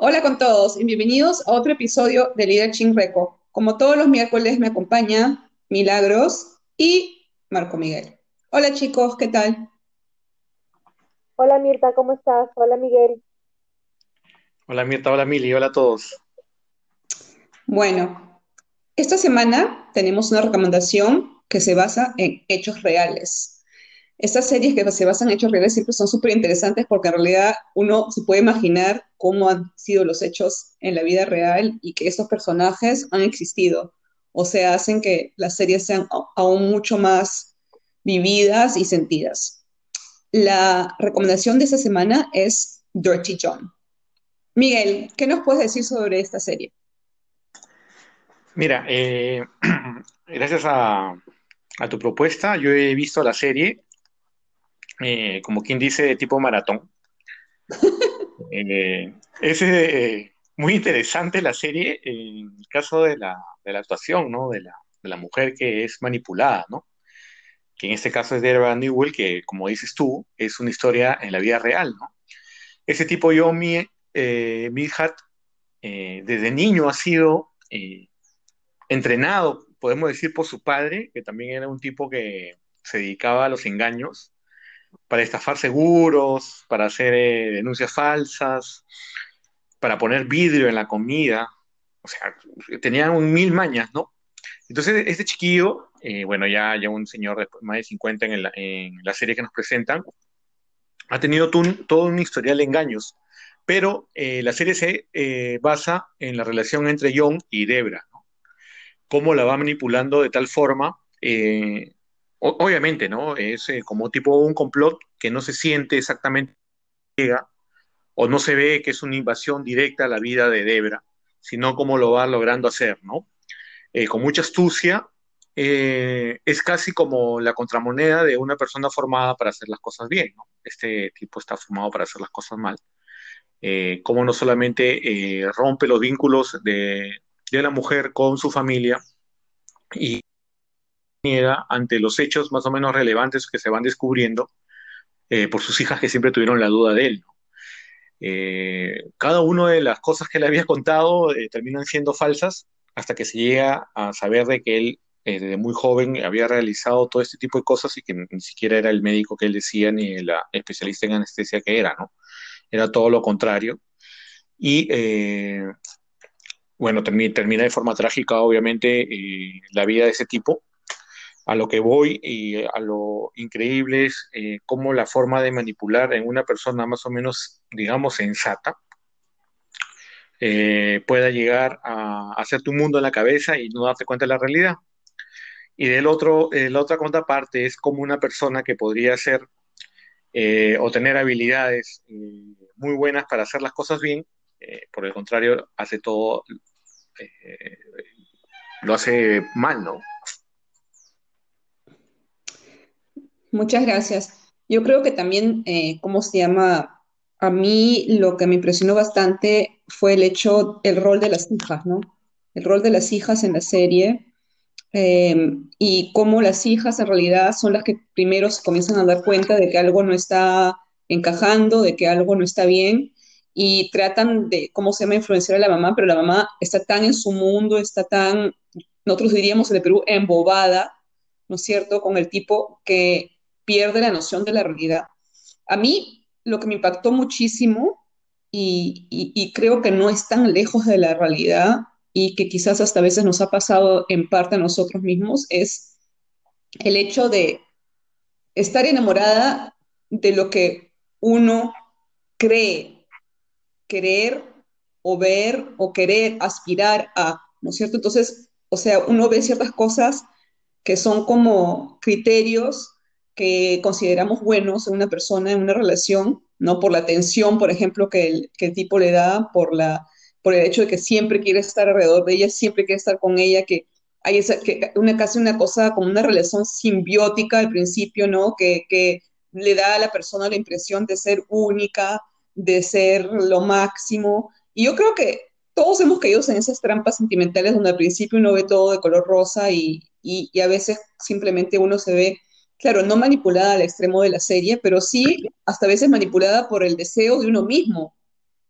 Hola con todos y bienvenidos a otro episodio de Líder Reco. Como todos los miércoles me acompaña Milagros y Marco Miguel. Hola chicos, ¿qué tal? Hola Mirta, ¿cómo estás? Hola Miguel. Hola Mirta, hola Mili, hola a todos. Bueno, esta semana tenemos una recomendación que se basa en hechos reales. Estas series que se basan en hechos reales siempre son súper interesantes porque en realidad uno se puede imaginar cómo han sido los hechos en la vida real y que estos personajes han existido. O sea, hacen que las series sean aún mucho más vividas y sentidas. La recomendación de esta semana es Dirty John. Miguel, ¿qué nos puedes decir sobre esta serie? Mira, gracias a tu propuesta, yo he visto la serie, como quien dice, de tipo maratón. Es muy interesante la serie en el caso de la actuación, ¿no? De la mujer que es manipulada, ¿no? Que en este caso es Deborah Newell, que como dices tú, es una historia en la vida real, ¿no? Ese tipo Midhat, desde niño ha sido entrenado, podemos decir, por su padre, que también era un tipo que se dedicaba a los engaños, para estafar seguros, para hacer denuncias falsas, para poner vidrio en la comida. O sea, tenía un mil mañas, ¿no? Entonces, este chiquillo, bueno, ya un señor de más de 50 en la serie que nos presentan, ha tenido todo un historial de engaños, pero la serie se basa en la relación entre John y Debra, cómo la va manipulando de tal forma, obviamente, ¿no? Es como tipo un complot que no se siente exactamente llega, o no se ve que es una invasión directa a la vida de Debra, sino cómo lo va logrando hacer, ¿no? Con mucha astucia, es casi como la contramoneda de una persona formada para hacer las cosas bien, ¿no? Este tipo está formado para hacer las cosas mal. Cómo no solamente rompe los vínculos de la mujer con su familia, y niega ante los hechos más o menos relevantes que se van descubriendo por sus hijas que siempre tuvieron la duda de él, ¿no? Cada una de las cosas que le había contado terminan siendo falsas hasta que se llega a saber de que él desde muy joven había realizado todo este tipo de cosas y que ni siquiera era el médico que él decía ni el especialista en anestesia que era, ¿no? Era todo lo contrario. Y bueno, termina de forma trágica, obviamente, la vida de ese tipo. A lo que voy y a lo increíble es cómo la forma de manipular en una persona más o menos, digamos, sensata, pueda llegar a hacer tu mundo en la cabeza y no darte cuenta de la realidad. Y la otra contraparte es como una persona que podría ser o tener habilidades muy buenas para hacer las cosas bien, por el contrario, hace todo, eh, lo hace mal, ¿no? Muchas gracias. Yo creo que también, ¿cómo se llama? A mí lo que me impresionó bastante fue el hecho, el rol de las hijas, ¿no? El rol de las hijas en la serie y cómo las hijas en realidad son las que primero se comienzan a dar cuenta de que algo no está encajando, de que algo no está bien y tratan de, ¿cómo se llama?, influenciar a la mamá, pero la mamá está tan en su mundo, está tan, nosotros diríamos en el Perú, embobada, ¿no es cierto?, con el tipo que pierde la noción de la realidad. A mí lo que me impactó muchísimo y creo que no es tan lejos de la realidad y que quizás hasta a veces nos ha pasado en parte a nosotros mismos es el hecho de estar enamorada de lo que uno cree, querer o ver o querer aspirar a, ¿no es cierto? Entonces, o sea, uno ve ciertas cosas que son como criterios que consideramos buenos en una persona, en una relación, ¿no? Por la atención, por ejemplo, que el tipo le da, por el hecho de que siempre quiere estar alrededor de ella, siempre quiere estar con ella, que hay casi una cosa como una relación simbiótica al principio, ¿no? Que le da a la persona la impresión de ser única, de ser lo máximo. Y yo creo que todos hemos caído en esas trampas sentimentales donde al principio uno ve todo de color rosa y a veces simplemente uno se ve, claro, no manipulada al extremo de la serie, pero sí hasta a veces manipulada por el deseo de uno mismo,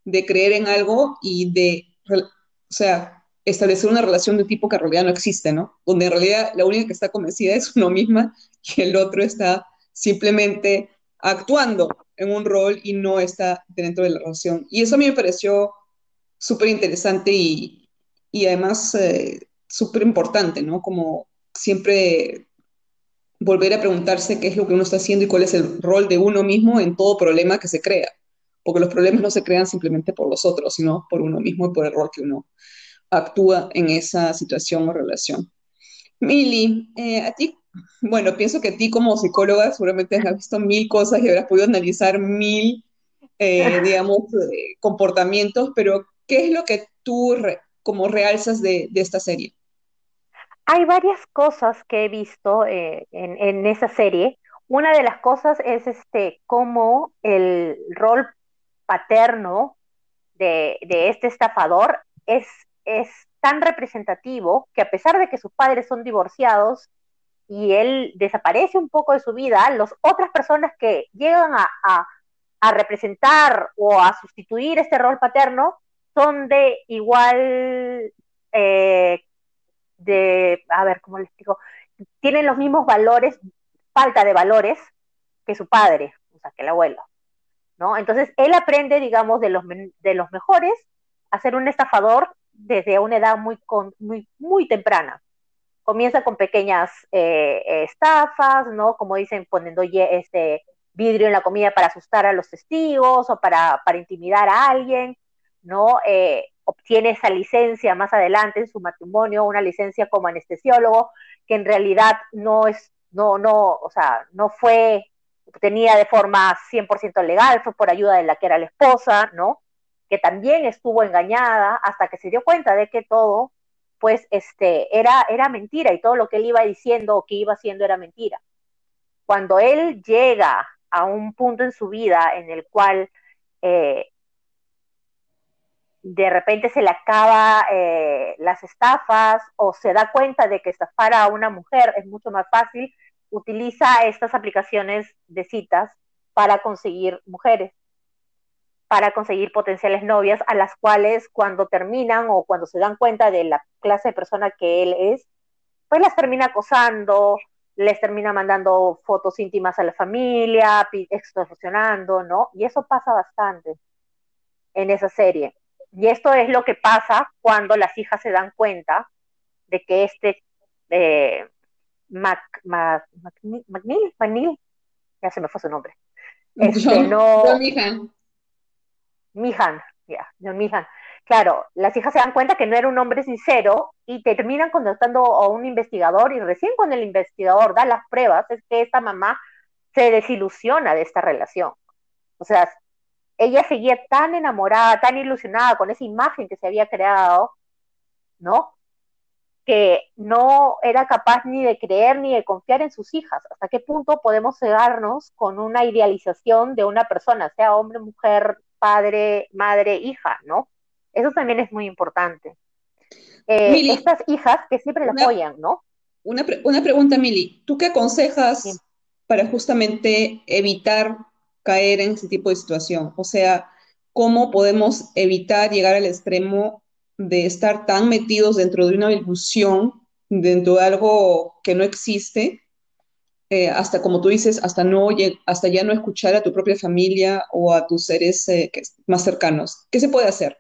de creer en algo y o sea, establecer una relación de tipo que en realidad no existe, ¿no? Donde en realidad la única que está convencida es uno misma y el otro está simplemente actuando en un rol y no está dentro de la relación. Y eso a mí me pareció súper interesante y además súper importante, ¿no? Como siempre volver a preguntarse qué es lo que uno está haciendo y cuál es el rol de uno mismo en todo problema que se crea. Porque los problemas no se crean simplemente por los otros, sino por uno mismo y por el rol que uno actúa en esa situación o relación. Mili, a ti, bueno, pienso que a ti como psicóloga seguramente has visto mil cosas y habrás podido analizar mil, digamos, comportamientos, pero ¿qué es lo que tú como realzas de esta serie? Hay varias cosas que he visto en esa serie. Una de las cosas es cómo el rol paterno de este estafador es tan representativo que a pesar de que sus padres son divorciados y él desaparece un poco de su vida, las otras personas que llegan a representar o a sustituir este rol paterno son de igual, eh, a ver, ¿cómo les digo? Tienen los mismos valores, falta de valores que su padre, o sea, que el abuelo, ¿no? Entonces, él aprende, digamos, de los mejores a ser un estafador desde una edad muy temprana. Comienza con pequeñas estafas, ¿no? Como dicen, poniendo vidrio en la comida para asustar a los testigos o para intimidar a alguien, ¿no? Obtiene esa licencia más adelante en su matrimonio, una licencia como anestesiólogo, que en realidad o sea, no fue obtenida de forma 100% legal, fue por ayuda de la que era la esposa, ¿no? Que también estuvo engañada hasta que se dio cuenta de que todo pues era mentira y todo lo que él iba diciendo o que iba haciendo era mentira. Cuando él llega a un punto en su vida en el cual eh, de repente se le acaba las estafas o se da cuenta de que estafar a una mujer es mucho más fácil, utiliza estas aplicaciones de citas para conseguir mujeres, para conseguir potenciales novias, a las cuales cuando terminan o cuando se dan cuenta de la clase de persona que él es, pues las termina acosando, les termina mandando fotos íntimas a la familia, extorsionando, ¿no? Y eso pasa bastante en esa serie. Y esto es lo que pasa cuando las hijas se dan cuenta de que eh, McNeil, ya se me fue su nombre, John no, Meehan. Mihan, ya, John Mihan. Claro, las hijas se dan cuenta que no era un hombre sincero y terminan contactando a un investigador y recién cuando el investigador da las pruebas es que esta mamá se desilusiona de esta relación. O sea, ella seguía tan enamorada, tan ilusionada con esa imagen que se había creado, ¿no? Que no era capaz ni de creer ni de confiar en sus hijas. ¿Hasta qué punto podemos cegarnos con una idealización de una persona, sea hombre, mujer, padre, madre, hija, ¿no? Eso también es muy importante. Mili, Estas hijas que siempre la una, apoyan, ¿no? una pregunta, Mili. ¿Tú qué Bien. aconsejas para justamente evitar caer en ese tipo de situación? O sea, ¿cómo podemos evitar llegar al extremo de estar tan metidos dentro de una ilusión, dentro de algo que no existe, hasta como tú dices, hasta ya no escuchar a tu propia familia o a tus seres más cercanos? ¿Qué se puede hacer?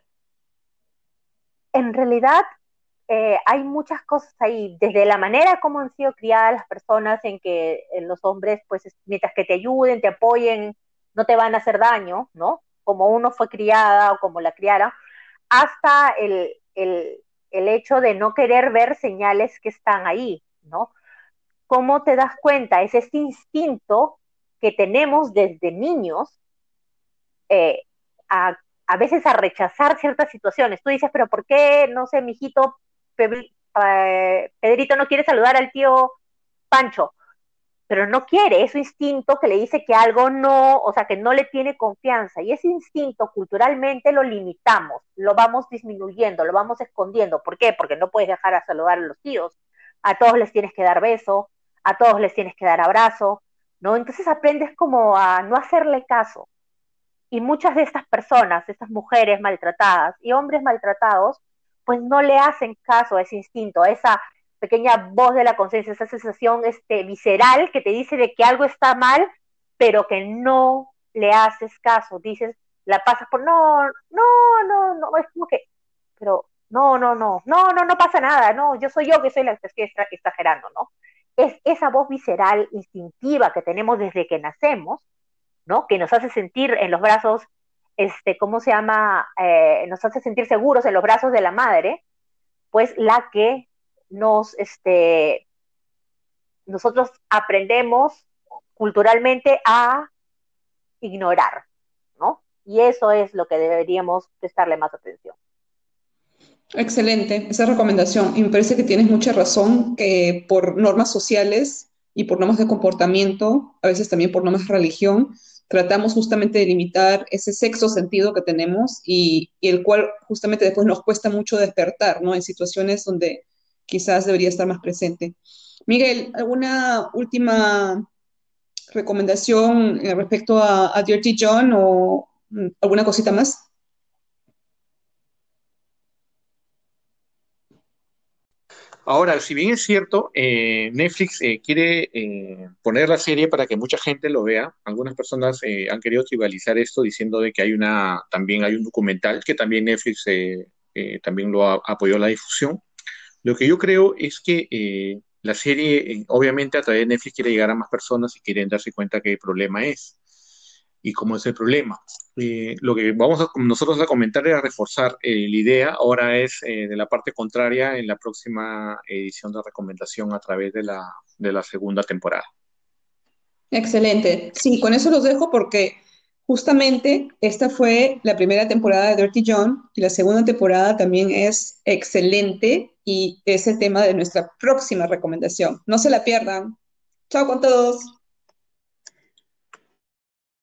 En realidad, hay muchas cosas ahí, desde la manera como han sido criadas las personas en que los hombres, pues, mientras que te ayuden, te apoyen, no te van a hacer daño, ¿no? Como uno fue criada o como la criara, hasta el hecho de no querer ver señales que están ahí, ¿no? ¿Cómo te das cuenta? Es este instinto que tenemos desde niños eh, a, a veces a rechazar ciertas situaciones. Tú dices, pero ¿por qué, no sé, mijito Pedrito no quiere saludar al tío Pancho? Pero no quiere, es su instinto que le dice que algo no, o sea, que no le tiene confianza. Y ese instinto culturalmente lo limitamos, lo vamos disminuyendo, lo vamos escondiendo. ¿Por qué? Porque no puedes dejar a saludar a los tíos, a todos les tienes que dar beso, a todos les tienes que dar abrazo, ¿no? Entonces aprendes como a no hacerle caso. Y muchas de estas personas, estas mujeres maltratadas y hombres maltratados, pues no le hacen caso a ese instinto, a esa pequeña voz de la conciencia, esa sensación visceral que te dice de que algo está mal, pero que no le haces caso. Dices, la pasas por, no, no, no, no, es como que, pero no, no, no, no, no, no pasa nada, no, yo soy yo que soy la que estoy exagerando, ¿no? Es esa voz visceral, instintiva que tenemos desde que nacemos, ¿no? Que nos hace sentir en los brazos, ¿cómo se llama? Nos hace sentir seguros en los brazos de la madre, pues la que nos, nosotros aprendemos culturalmente a ignorar, ¿no? Y eso es lo que deberíamos prestarle más atención. Excelente, esa recomendación. Y me parece que tienes mucha razón que por normas sociales y por normas de comportamiento, a veces también por normas de religión, tratamos justamente de limitar ese sexto sentido que tenemos y el cual justamente después nos cuesta mucho despertar, ¿no? En situaciones donde quizás debería estar más presente. Miguel, ¿alguna última recomendación respecto a Dirty John o alguna cosita más? Ahora, si bien es cierto, Netflix quiere poner la serie para que mucha gente lo vea. Algunas personas han querido tribalizar esto diciendo de que también hay un documental que también Netflix también apoyó la difusión. Lo que yo creo es que la serie, obviamente a través de Netflix quiere llegar a más personas y quieren darse cuenta qué problema es y cómo es el problema. Lo que nosotros a comentar es a reforzar la idea, ahora es de la parte contraria en la próxima edición de recomendación a través de la segunda temporada. Excelente. Sí, con eso los dejo porque justamente esta fue la primera temporada de Dirty John y la segunda temporada también es excelente y es el tema de nuestra próxima recomendación. No se la pierdan. Chao con todos.